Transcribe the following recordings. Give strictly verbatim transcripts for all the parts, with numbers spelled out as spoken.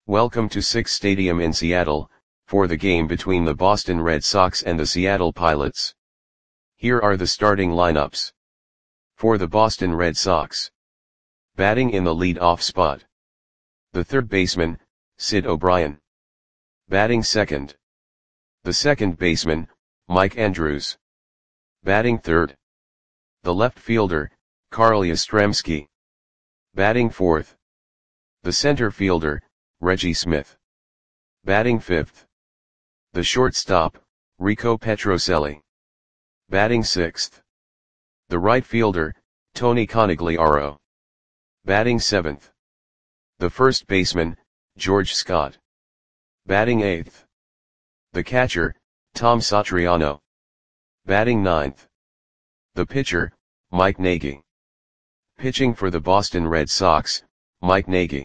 Welcome to Sick's Stadium in Seattle, for the game between the Boston Red Sox and the Seattle Pilots. Here are the starting lineups. For the Boston Red Sox. Batting in the lead-off spot. The third baseman, Sid O'Brien. Batting second. The second baseman, Mike Andrews. Batting third. The left fielder, Carl Yastrzemski. Batting fourth. The center fielder, Reggie Smith. Batting fifth. The shortstop, Rico Petrocelli. Batting sixth. The right fielder, Tony Conigliaro. Batting seventh. The first baseman, George Scott. Batting eighth. The catcher, Tom Satriano. Batting ninth. The pitcher, Mike Nagy. Pitching for the Boston Red Sox, Mike Nagy.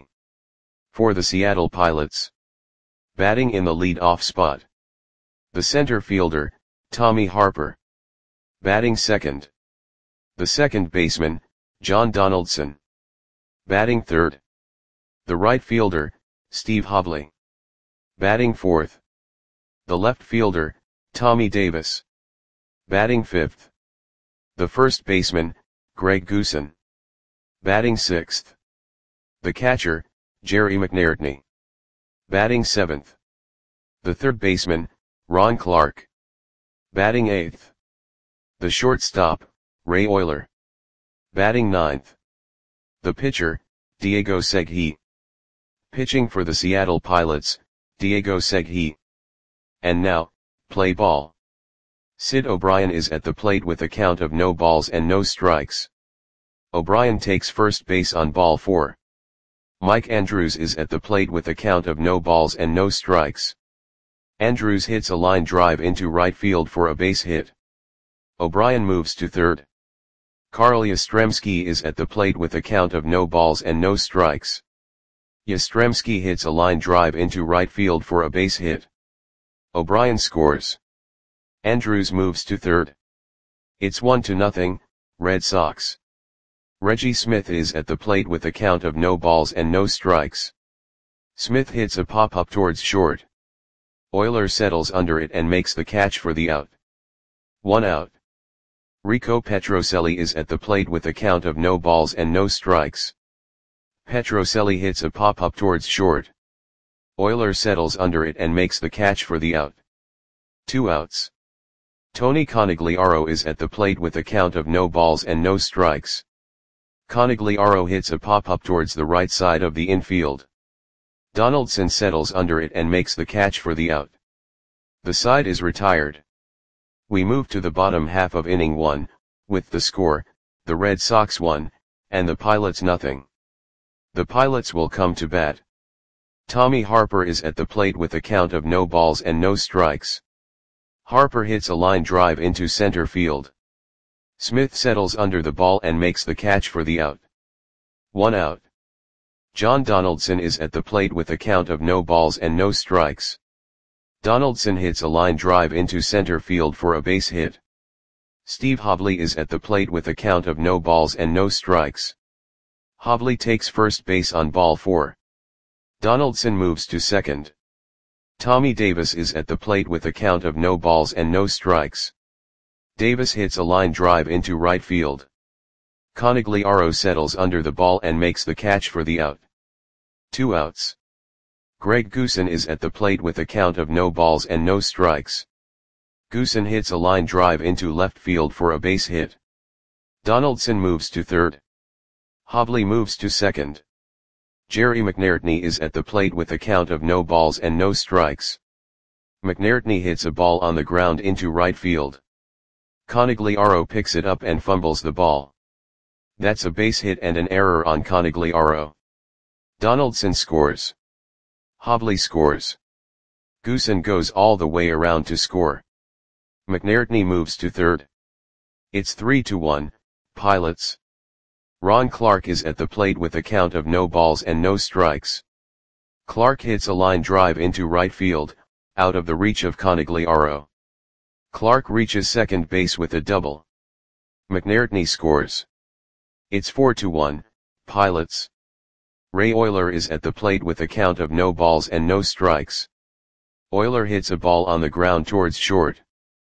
For the Seattle Pilots. Batting in the lead-off spot. The center fielder, Tommy Harper. Batting second. The second baseman, John Donaldson. Batting third. The right fielder, Steve Hovley. Batting fourth. The left fielder, Tommy Davis. Batting fifth. The first baseman, Greg Goosen. Batting sixth. The catcher, Jerry McNairtney. Batting seventh. The third baseman, Ron Clark. Batting eighth. The shortstop, Ray Oyler. Batting ninth. The pitcher, Diego Segui. Pitching for the Seattle Pilots, Diego Segui. And now, play ball. Sid O'Brien is at the plate with a count of no balls and no strikes. O'Brien takes first base on ball four. Mike Andrews is at the plate with a count of no balls and no strikes. Andrews hits a line drive into right field for a base hit. O'Brien moves to third. Carl Yastrzemski is at the plate with a count of no balls and no strikes. Yastrzemski hits a line drive into right field for a base hit. O'Brien scores. Andrews moves to third. It's one to nothing, Red Sox. Reggie Smith is at the plate with a count of no balls and no strikes. Smith hits a pop-up towards short. Oyler settles under it and makes the catch for the out. One out. Rico Petrocelli is at the plate with a count of no balls and no strikes. Petrocelli hits a pop-up towards short. Oyler settles under it and makes the catch for the out. Two outs. Tony Conigliaro is at the plate with a count of no balls and no strikes. Conigliaro hits a pop-up towards the right side of the infield. Donaldson settles under it and makes the catch for the out. The side is retired. We move to the bottom half of inning one, with the score, the Red Sox one, and the Pilots nothing. The Pilots will come to bat. Tommy Harper is at the plate with a count of no balls and no strikes. Harper hits a line drive into center field. Smith settles under the ball and makes the catch for the out. One out. John Donaldson is at the plate with a count of no balls and no strikes. Donaldson hits a line drive into center field for a base hit. Steve Hovley is at the plate with a count of no balls and no strikes. Hovley takes first base on ball four. Donaldson moves to second. Tommy Davis is at the plate with a count of no balls and no strikes. Davis hits a line drive into right field. Conigliaro settles under the ball and makes the catch for the out. Two outs. Greg Goosen is at the plate with a count of no balls and no strikes. Goosen hits a line drive into left field for a base hit. Donaldson moves to third. Hovley moves to second. Jerry McNairtney is at the plate with a count of no balls and no strikes. McNairtney hits a ball on the ground into right field. Conigliaro picks it up and fumbles the ball. That's a base hit and an error on Conigliaro. Donaldson scores. Hovley scores. Goosen goes all the way around to score. McNairtney moves to third. It's three to one, Pilots. Ron Clark is at the plate with a count of no balls and no strikes. Clark hits a line drive into right field, out of the reach of Conigliaro. Clark reaches second base with a double. McNairtney scores. It's four to one, Pilots. Ray Oyler is at the plate with a count of no balls and no strikes. Oyler hits a ball on the ground towards short.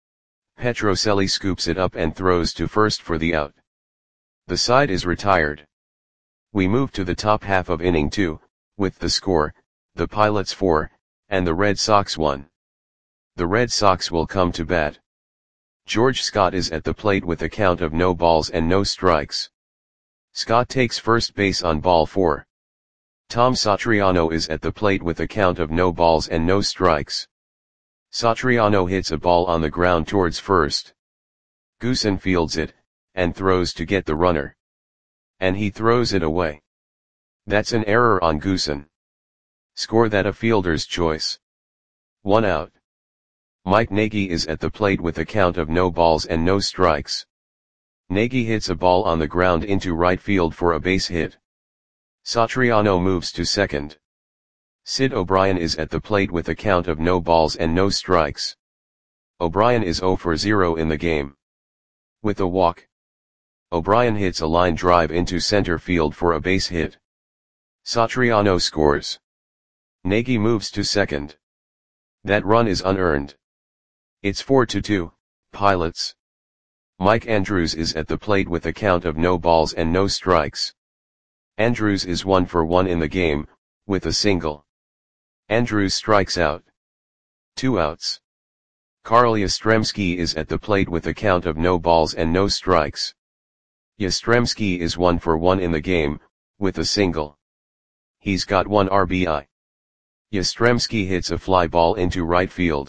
Petrocelli scoops it up and throws to first for the out. The side is retired. We move to the top half of inning two, with the score, the Pilots four, and the Red Sox one. The Red Sox will come to bat. George Scott is at the plate with a count of no balls and no strikes. Scott takes first base on ball four. Tom Satriano is at the plate with a count of no balls and no strikes. Satriano hits a ball on the ground towards first. Goosen fields it, and throws to get the runner. And he throws it away. That's an error on Goosen. Score that a fielder's choice. One out. Mike Nagy is at the plate with a count of no balls and no strikes. Nagy hits a ball on the ground into right field for a base hit. Satriano moves to second. Sid O'Brien is at the plate with a count of no balls and no strikes. O'Brien is zero for zero in the game. With a walk, O'Brien hits a line drive into center field for a base hit. Satriano scores. Nagy moves to second. That run is unearned. It's four to two, Pilots. Mike Andrews is at the plate with a count of no balls and no strikes. Andrews is one for one in the game, with a single. Andrews strikes out. Two outs. Carl Yastrzemski is at the plate with a count of no balls and no strikes. Yastrzemski is one for one in the game, with a single. He's got one R B I. Yastrzemski hits a fly ball into right field.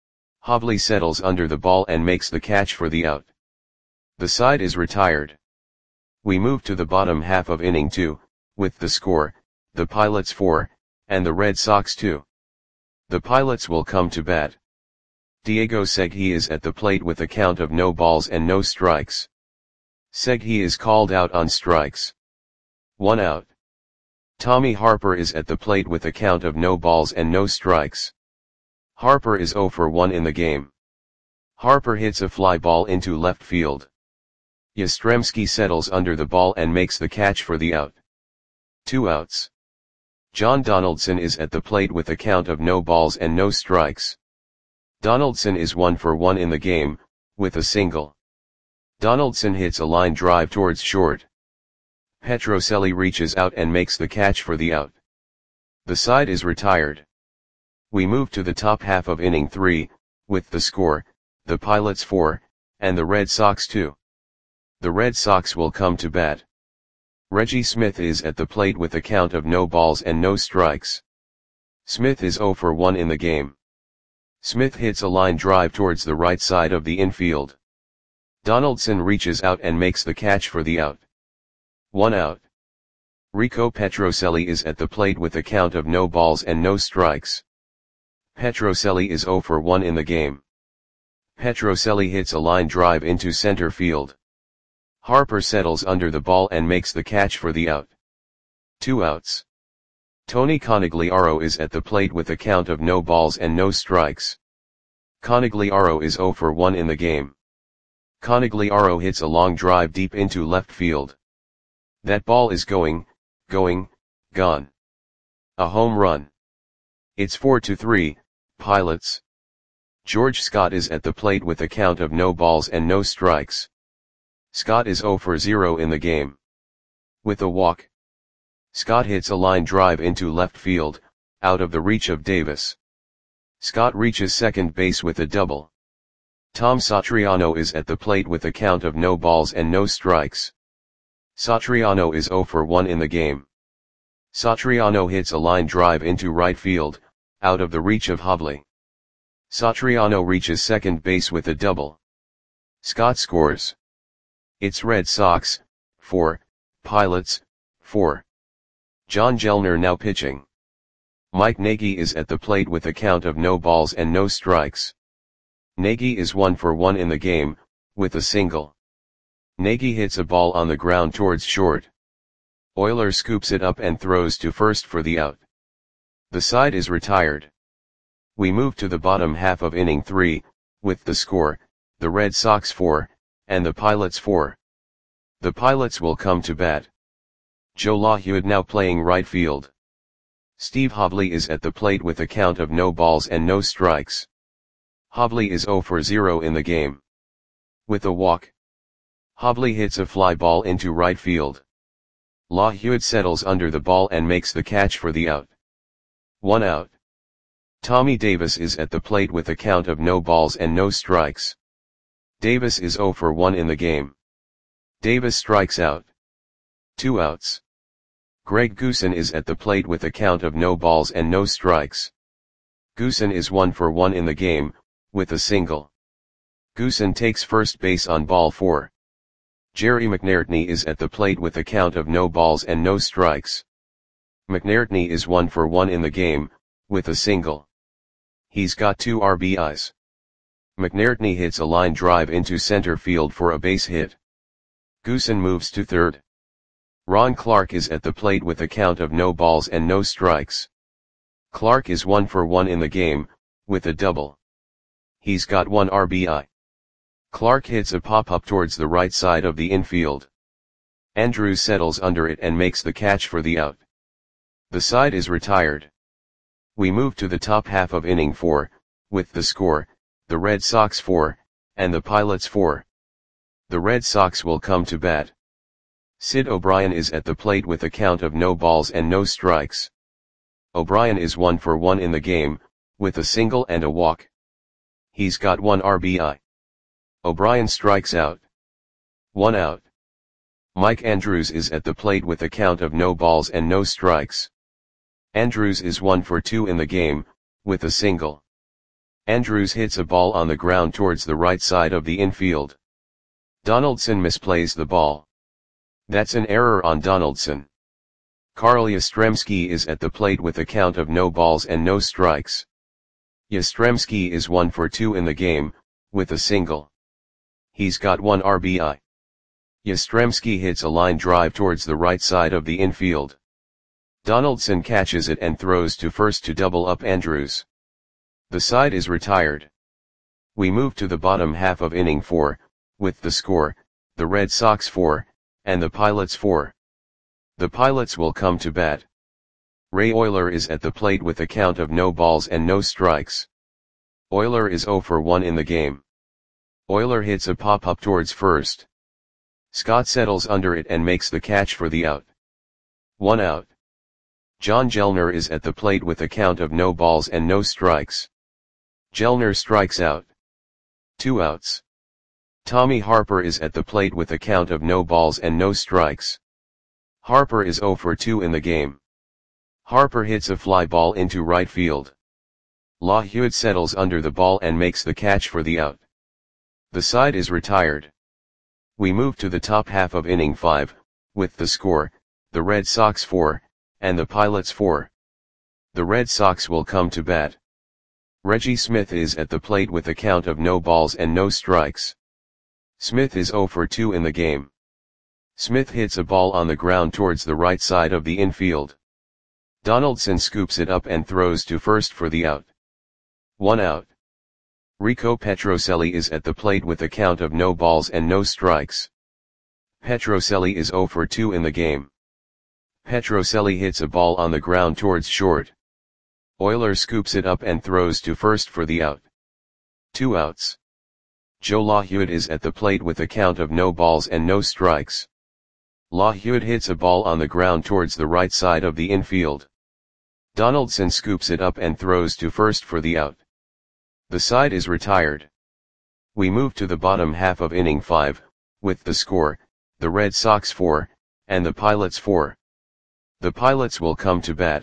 Hovley settles under the ball and makes the catch for the out. The side is retired. We move to the bottom half of inning two, with the score, the Pilots four, and the Red Sox two. The Pilots will come to bat. Diego Segui is at the plate with a count of no balls and no strikes. Segui is called out on strikes. One out. Tommy Harper is at the plate with a count of no balls and no strikes. Harper is zero for one in the game. Harper hits a fly ball into left field. Yastrzemski settles under the ball and makes the catch for the out. Two outs. John Donaldson is at the plate with a count of no balls and no strikes. Donaldson is one for one in the game, with a single. Donaldson hits a line drive towards short. Petrocelli reaches out and makes the catch for the out. The side is retired. We move to the top half of inning three, with the score, the Pilots four, and the Red Sox two. The Red Sox will come to bat. Reggie Smith is at the plate with a count of no balls and no strikes. Smith is zero for one in the game. Smith hits a line drive towards the right side of the infield. Donaldson reaches out and makes the catch for the out. One out. Rico Petrocelli is at the plate with a count of no balls and no strikes. Petrocelli is zero for one in the game. Petrocelli hits a line drive into center field. Harper settles under the ball and makes the catch for the out. Two outs. Tony Conigliaro is at the plate with a count of no balls and no strikes. Conigliaro is zero for one in the game. Conigliaro hits a long drive deep into left field. That ball is going, going, gone. A home run. It's four to three, Pilots. George Scott is at the plate with a count of no balls and no strikes. Scott is zero for zero in the game. With a walk, Scott hits a line drive into left field, out of the reach of Davis. Scott reaches second base with a double. Tom Satriano is at the plate with a count of no balls and no strikes. Satriano is zero for one in the game. Satriano hits a line drive into right field, out of the reach of Hovley. Satriano reaches second base with a double. Scott scores. It's Red Sox, four, Pilots, four. John Gellner now pitching. Mike Nagy is at the plate with a count of no balls and no strikes. Nagy is one for one in the game, with a single. Nagy hits a ball on the ground towards short. Oyler scoops it up and throws to first for the out. The side is retired. We move to the bottom half of inning three, with the score, the Red Sox four, and the Pilots four. The Pilots will come to bat. Joe LaHewitt now playing right field. Steve Hobley is at the plate with a count of no balls and no strikes. Hobley is zero for zero in the game. With a walk, Hobley hits a fly ball into right field. LaHewitt settles under the ball and makes the catch for the out. One out. Tommy Davis is at the plate with a count of no balls and no strikes. Davis is zero for one in the game. Davis strikes out. Two outs. Greg Goosen is at the plate with a count of no balls and no strikes. Goosen is one for one in the game, with a single. Goosen takes first base on ball four. Jerry McNairtney is at the plate with a count of no balls and no strikes. McNairtney is one for one in the game, with a single. He's got two R B Is. McNairtney hits a line drive into center field for a base hit. Goosen moves to third. Ron Clark is at the plate with a count of no balls and no strikes. Clark is one for one in the game, with a double. He's got one R B I. Clark hits a pop-up towards the right side of the infield. Andrews settles under it and makes the catch for the out. The side is retired. We move to the top half of inning four, with the score, the Red Sox four, and the Pilots four. The Red Sox will come to bat. Sid O'Brien is at the plate with a count of no balls and no strikes. O'Brien is one for one in the game, with a single and a walk. He's got one R B I. O'Brien strikes out. One out. Mike Andrews is at the plate with a count of no balls and no strikes. Andrews is one for two in the game, with a single. Andrews hits a ball on the ground towards the right side of the infield. Donaldson misplays the ball. That's an error on Donaldson. Carl Yastrzemski is at the plate with a count of no balls and no strikes. Yastrzemski is one for two in the game, with a single. He's got one R B I. Yastrzemski hits a line drive towards the right side of the infield. Donaldson catches it and throws to first to double up Andrews. The side is retired. We move to the bottom half of inning four, with the score, the Red Sox four, and the Pilots four. The Pilots will come to bat. Ray Oyler is at the plate with a count of no balls and no strikes. Oyler is zero for one in the game. Oyler hits a pop-up towards first. Scott settles under it and makes the catch for the out. One out. John Gellner is at the plate with a count of no balls and no strikes. Gellner strikes out. Two outs. Tommy Harper is at the plate with a count of no balls and no strikes. Harper is zero for two in the game. Harper hits a fly ball into right field. LaHewitt settles under the ball and makes the catch for the out. The side is retired. We move to the top half of inning five, with the score, the Red Sox four, and the Pilots four. The Red Sox will come to bat. Reggie Smith is at the plate with a count of no balls and no strikes. Smith is zero for two in the game. Smith hits a ball on the ground towards the right side of the infield. Donaldson scoops it up and throws to first for the out. One out. Rico Petrocelli is at the plate with a count of no balls and no strikes. Petrocelli is zero for two in the game. Petrocelli hits a ball on the ground towards short. Oyler scoops it up and throws to first for the out. Two outs. Joe LaHewitt is at the plate with a count of no balls and no strikes. LaHewitt hits a ball on the ground towards the right side of the infield. Donaldson scoops it up and throws to first for the out. The side is retired. We move to the bottom half of inning five, with the score, the Red Sox four, and the Pilots four. The Pilots will come to bat.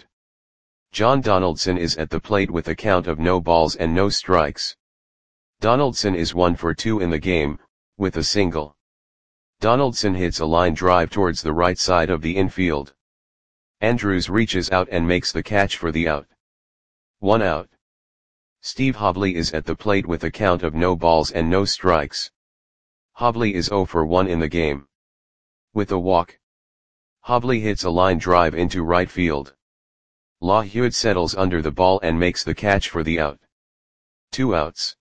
John Donaldson is at the plate with a count of no balls and no strikes. Donaldson is one for two in the game, with a single. Donaldson hits a line drive towards the right side of the infield. Andrews reaches out and makes the catch for the out. One out. Steve Hobley is at the plate with a count of no balls and no strikes. Hobley is zero for one in the game. With a walk, Hobley hits a line drive into right field. LaHewitt settles under the ball and makes the catch for the out. Two outs.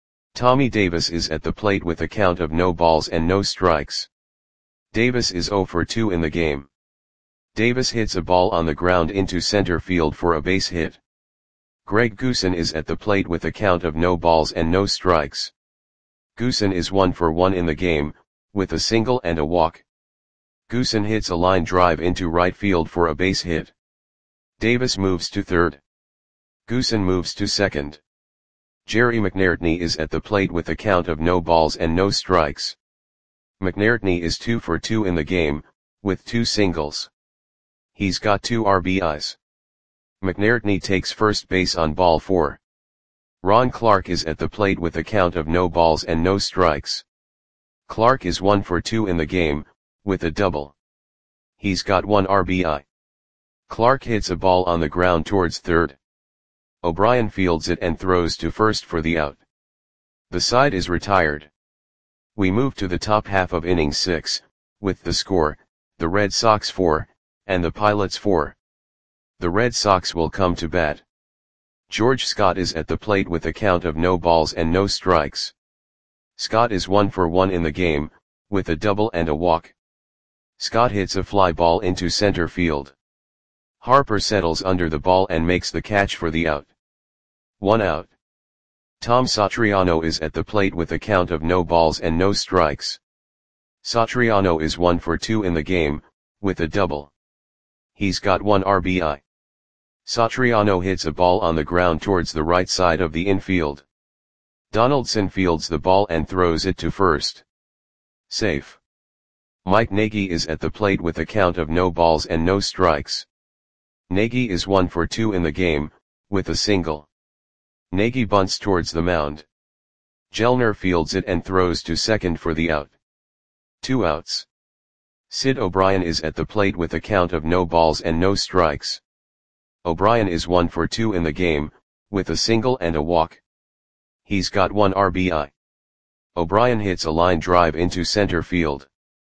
Tommy Davis is at the plate with a count of no balls and no strikes. Davis is zero for two in the game. Davis hits a ball on the ground into center field for a base hit. Greg Goosen is at the plate with a count of no balls and no strikes. Goosen is one for one in the game, with a single and a walk. Goosen hits a line drive into right field for a base hit. Davis moves to third. Goosen moves to second. Jerry McNairtney is at the plate with a count of no balls and no strikes. McNairtney is two for two in the game, with two singles. He's got two R B Is. McNairtney takes first base on ball four. Ron Clark is at the plate with a count of no balls and no strikes. Clark is one for two in the game, with a double. He's got one R B I. Clark hits a ball on the ground towards third. O'Brien fields it and throws to first for the out. The side is retired. We move to the top half of inning six, with the score, the Red Sox four, and the Pilots four. The Red Sox will come to bat. George Scott is at the plate with a count of no balls and no strikes. Scott is one for one in the game, with a double and a walk. Scott hits a fly ball into center field. Harper settles under the ball and makes the catch for the out. One out. Tom Satriano is at the plate with a count of no balls and no strikes. Satriano is one for two in the game, with a double. He's got one R B I. Satriano hits a ball on the ground towards the right side of the infield. Donaldson fields the ball and throws it to first. Safe. Mike Nagy is at the plate with a count of no balls and no strikes. Nagy is one for two in the game, with a single. Nagy bunts towards the mound. Gellner fields it and throws to second for the out. Two outs. Sid O'Brien is at the plate with a count of no balls and no strikes. O'Brien is one for two in the game, with a single and a walk. He's got one R B I. O'Brien hits a line drive into center field.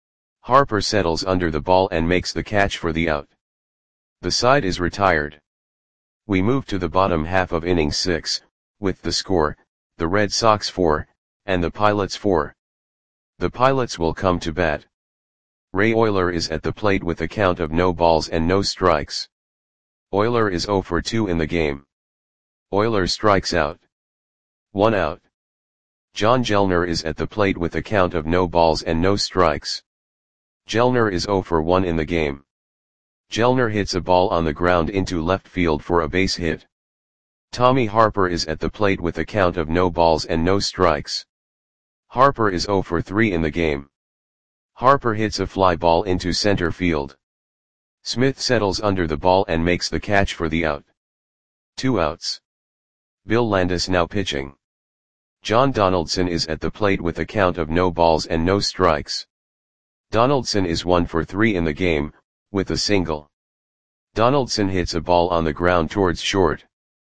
Harper settles under the ball and makes the catch for the out. The side is retired. We move to the bottom half of inning six, with the score, the Red Sox four, and the Pilots four. The Pilots will come to bat. Ray Oyler is at the plate with a count of no balls and no strikes. Oyler is zero for two in the game. Oyler strikes out. One out. John Gellner is at the plate with a count of no balls and no strikes. Gellner is zero for one in the game. Gellner hits a ball on the ground into left field for a base hit. Tommy Harper is at the plate with a count of no balls and no strikes. Harper is zero for three in the game. Harper hits a fly ball into center field. Smith settles under the ball and makes the catch for the out. Two outs. Bill Landis now pitching. John Donaldson is at the plate with a count of no balls and no strikes. Donaldson is one for three in the game, with a single. Donaldson hits a ball on the ground towards short.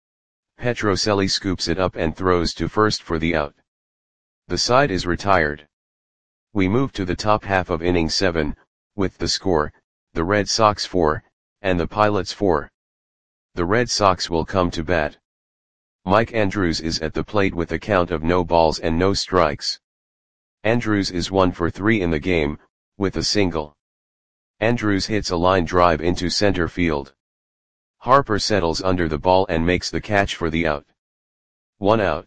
Petrocelli scoops it up and throws to first for the out. The side is retired. We move to the top half of inning seven, with the score, the Red Sox four, and the Pilots four. The Red Sox will come to bat. Mike Andrews is at the plate with a count of no balls and no strikes. Andrews is one for three in the game, with a single. Andrews hits a line drive into center field. Harper settles under the ball and makes the catch for the out. One out.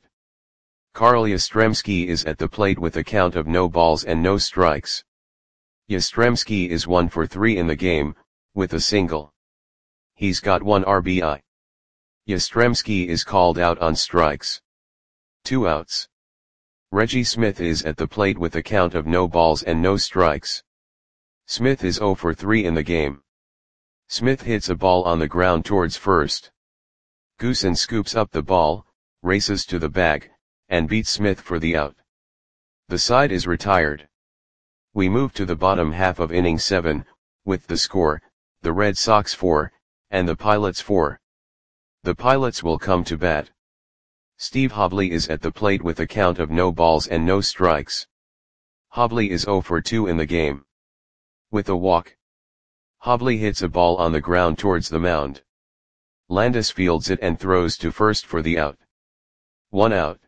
Carl Yastrzemski is at the plate with a count of no balls and no strikes. Yastrzemski is one for three in the game, with a single. He's got one R B I. Yastrzemski is called out on strikes. Two outs. Reggie Smith is at the plate with a count of no balls and no strikes. Smith is zero for three in the game. Smith hits a ball on the ground towards first. Goosen scoops up the ball, races to the bag, and beats Smith for the out. The side is retired. We move to the bottom half of inning seven, with the score, the Red Sox four, and the Pilots four. The Pilots will come to bat. Steve Hobley is at the plate with a count of no balls and no strikes. Hobley is zero for two in the game. With a walk. Hobley hits a ball on the ground towards the mound. Landis fields it and throws to first for the out. One out.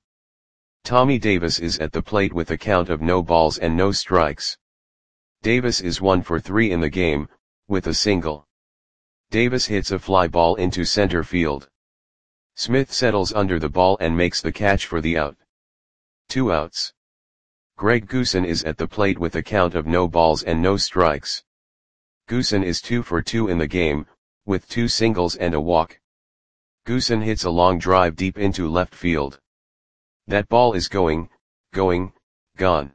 Tommy Davis is at the plate with a count of no balls and no strikes. Davis is one for three in the game, with a single. Davis hits a fly ball into center field. Smith settles under the ball and makes the catch for the out. Two outs. Greg Goosen is at the plate with a count of no balls and no strikes. Goosen is two for two in the game, with two singles and a walk. Goosen hits a long drive deep into left field. That ball is going, going, gone.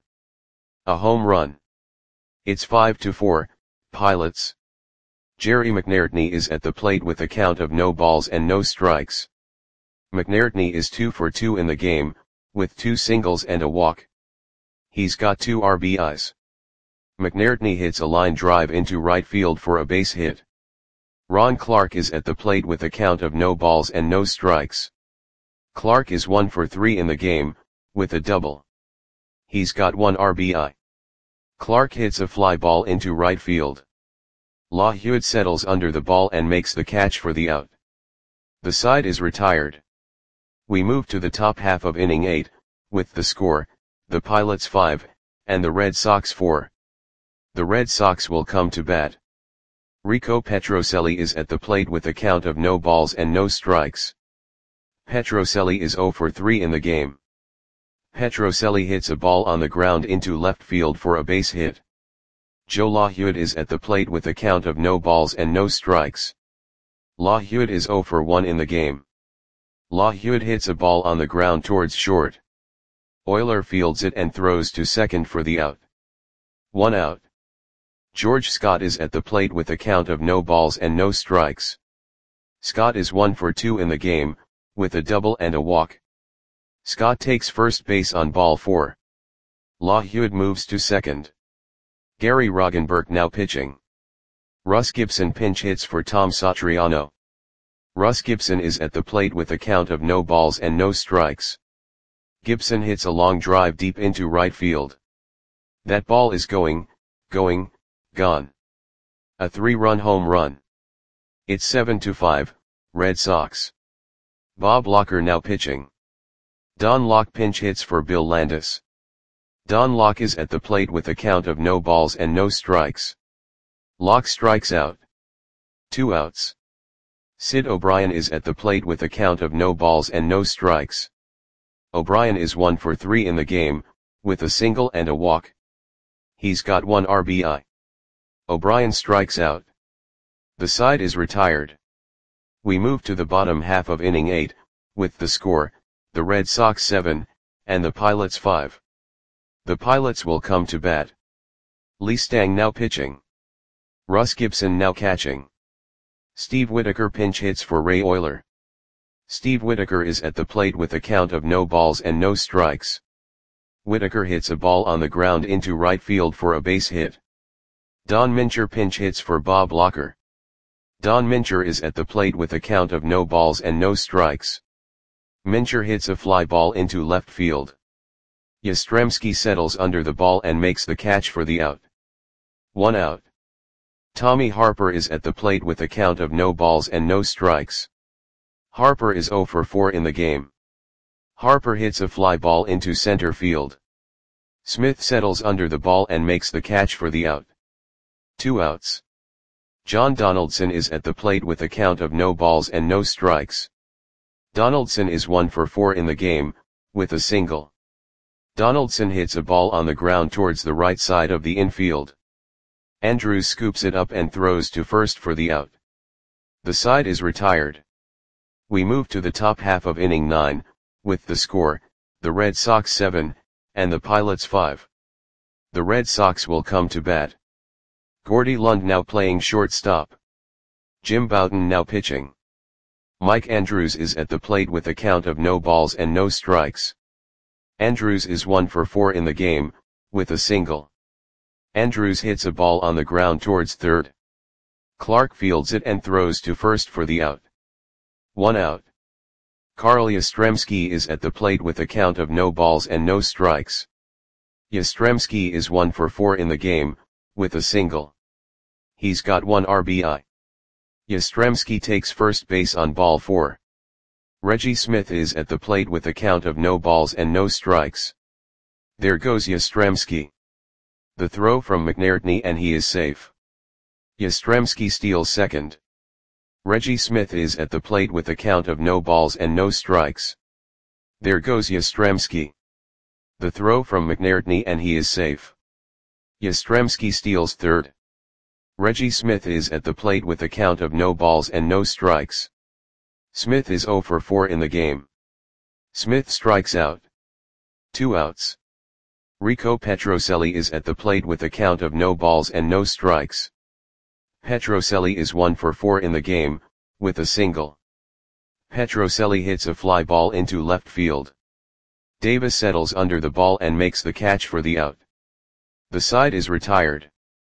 A home run. It's five to four, Pilots. Jerry McNairtney is at the plate with a count of no balls and no strikes. McNairtney is two for two in the game, with two singles and a walk. He's got two R B Is. McNairtney hits a line drive into right field for a base hit. Ron Clark is at the plate with a count of no balls and no strikes. Clark is one for three in the game, with a double. He's got one R B I. Clark hits a fly ball into right field. LaHewitt settles under the ball and makes the catch for the out. The side is retired. We move to the top half of inning eight, with the score, the Pilots five, and the Red Sox four. The Red Sox will come to bat. Rico Petrocelli is at the plate with a count of no balls and no strikes. Petrocelli is zero for three in the game. Petrocelli hits a ball on the ground into left field for a base hit. Joe LaHewitt is at the plate with a count of no balls and no strikes. LaHewitt is zero for one in the game. LaHewitt hits a ball on the ground towards short. Euler fields it and throws to second for the out. One out. George Scott is at the plate with a count of no balls and no strikes. Scott is one for two in the game, with a double and a walk. Scott takes first base on ball four. LaHewitt moves to second. Gary Roggenberg now pitching. Russ Gibson pinch hits for Tom Satriano. Russ Gibson is at the plate with a count of no balls and no strikes. Gibson hits a long drive deep into right field. That ball is going, going, gone. A three-run home run. It's seven to five, Red Sox. Bob Locker now pitching. Don Locke pinch hits for Bill Landis. Don Locke is at the plate with a count of no balls and no strikes. Locke strikes out. Two outs. Sid O'Brien is at the plate with a count of no balls and no strikes. O'Brien is one for three in the game, with a single and a walk. He's got one R B I. O'Brien strikes out. The side is retired. We move to the bottom half of inning eight, with the score, the Red Sox seven, and the Pilots five. The Pilots will come to bat. Lee Stang now pitching. Russ Gibson now catching. Steve Whitaker pinch hits for Ray Euler. Steve Whitaker is at the plate with a count of no balls and no strikes. Whitaker hits a ball on the ground into right field for a base hit. Don Mincher pinch hits for Bob Locker. Don Mincher is at the plate with a count of no balls and no strikes. Mincher hits a fly ball into left field. Yastrzemski settles under the ball and makes the catch for the out. One out. Tommy Harper is at the plate with a count of no balls and no strikes. Harper is zero for four in the game. Harper hits a fly ball into center field. Smith settles under the ball and makes the catch for the out. Two outs. John Donaldson is at the plate with a count of no balls and no strikes. Donaldson is one for four in the game, with a single. Donaldson hits a ball on the ground towards the right side of the infield. Andrews scoops it up and throws to first for the out. The side is retired. We move to the top half of inning nine, with the score, the Red Sox seven, and the Pilots five. The Red Sox will come to bat. Gordy Lund now playing shortstop. Jim Bouton now pitching. Mike Andrews is at the plate with a count of no balls and no strikes. Andrews is one for four in the game, with a single. Andrews hits a ball on the ground towards third. Clark fields it and throws to first for the out. One out. Carl Yastrzemski is at the plate with a count of no balls and no strikes. Yastrzemski is one for four in the game, with a single. He's got one R B I. Yastrzemski takes first base on ball four. Reggie Smith is at the plate with a count of no balls and no strikes. There goes Yastrzemski. The throw from McNairtney and he is safe. Yastrzemski steals second. Reggie Smith is at the plate with a count of no balls and no strikes. There goes Yastrzemski. The throw from McNairtney and he is safe. Yastrzemski steals third. Reggie Smith is at the plate with a count of no balls and no strikes. Smith is zero for four in the game. Smith strikes out. Two outs. Rico Petrocelli is at the plate with a count of no balls and no strikes. Petrocelli is one for four in the game, with a single. Petrocelli hits a fly ball into left field. Davis settles under the ball and makes the catch for the out. The side is retired.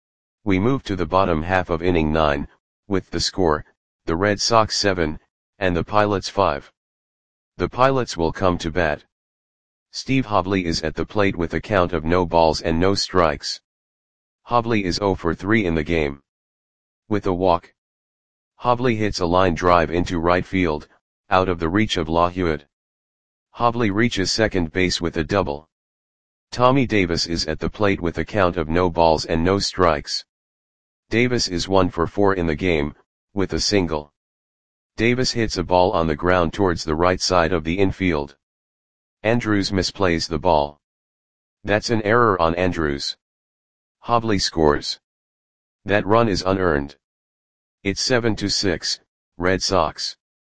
We move to the bottom half of inning nine, with the score, the Red Sox seven, and the Pilots five. The Pilots will come to bat. Steve Hobley is at the plate with a count of no balls and no strikes. Hobley is zero for three in the game. With a walk. Hobley hits a line drive into right field, out of the reach of LaHuad. Hobley reaches second base with a double. Tommy Davis is at the plate with a count of no balls and no strikes. Davis is one for four in the game, with a single. Davis hits a ball on the ground towards the right side of the infield. Andrews misplays the ball. That's an error on Andrews. Hobley scores. That run is unearned. It's seven to six, Red Sox.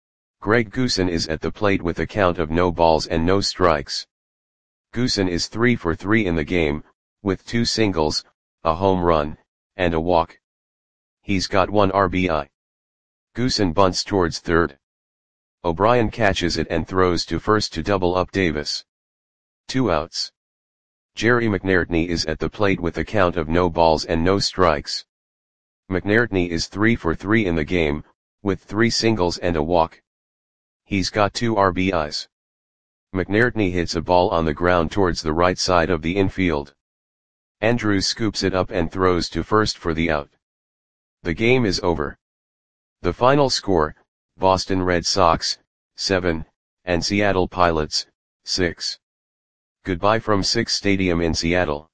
Greg Goosen is at the plate with a count of no balls and no strikes. Goosen is three for three in the game, with two singles, a home run, and a walk. He's got one R B I. Goosen bunts towards third. O'Brien catches it and throws to first to double up Davis. Two outs. Jerry McNairtney is at the plate with a count of no balls and no strikes. McNairtney is three for three in the game, with three singles and a walk. He's got two R B Is. McNairtney hits a ball on the ground towards the right side of the infield. Andrews scoops it up and throws to first for the out. The game is over. The final score, Boston Red Sox, seven, and Seattle Pilots, six. Goodbye from Sick's Stadium in Seattle.